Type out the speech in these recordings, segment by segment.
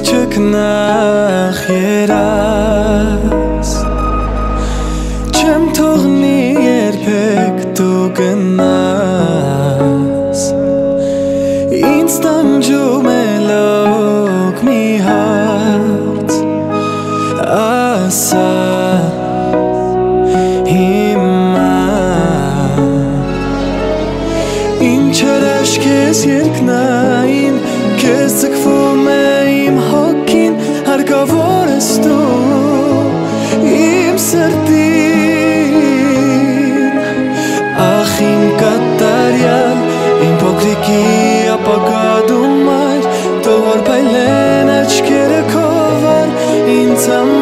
չկնախ երաս Չեմ թողնի երբեք դու գնաս Ինձ տանջում է լոք մի հարց Ասա հիմա Ինչ հրաշք ես երկնային Քեզ ձգվում է իմ հոգին Հարկավոր ես դու իմ սրտին Ախ իմ կատարյալ Իմ փոքրիկի ապագա դու մայր Թող որ փայլեն աչքերը քո վար ինձ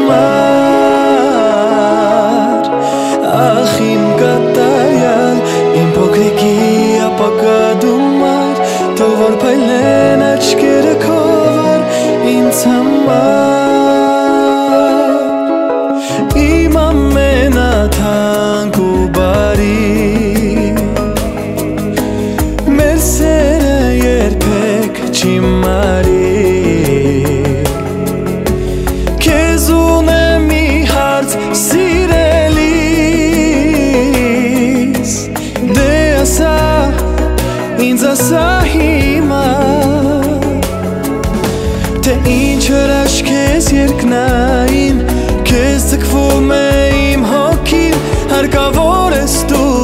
համար Ախ իմ կատարյալ Իմ փոքրիկի ապագա դու մայր Թող որ փայլեն աչքերը քո վար ինձ համար Իմ ամենաթանկ ու բարի Մեր սերը երբեք չի մարի Քեզ ունեմ մի հարց սիրելիս Դե ասա ինձ ասա հիմա Թե ինչ հրաշք ես երկնային Քեզ ձգվում է իմ հոգին Հարկավոր ես դու